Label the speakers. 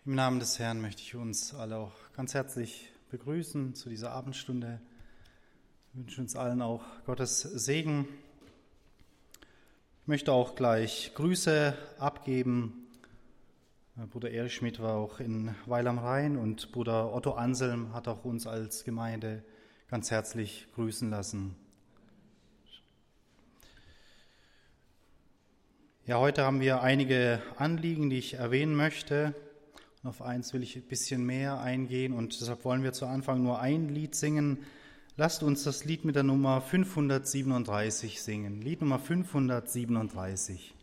Speaker 1: Im Namen des Herrn möchte ich uns alle auch ganz herzlich begrüßen zu dieser Abendstunde. Ich wünsche uns allen auch Gottes Segen. Ich möchte auch gleich Grüße abgeben. Bruder Erich Schmidt war auch in Weil am Rhein und Bruder Otto Anselm hat auch uns als Gemeinde ganz herzlich grüßen lassen. Ja, heute haben wir einige Anliegen, die ich erwähnen möchte. Und auf eins will ich ein bisschen mehr eingehen und deshalb wollen wir zu Anfang nur ein Lied singen. Lasst uns das Lied mit der Nummer 537 singen. Lied Nummer 537.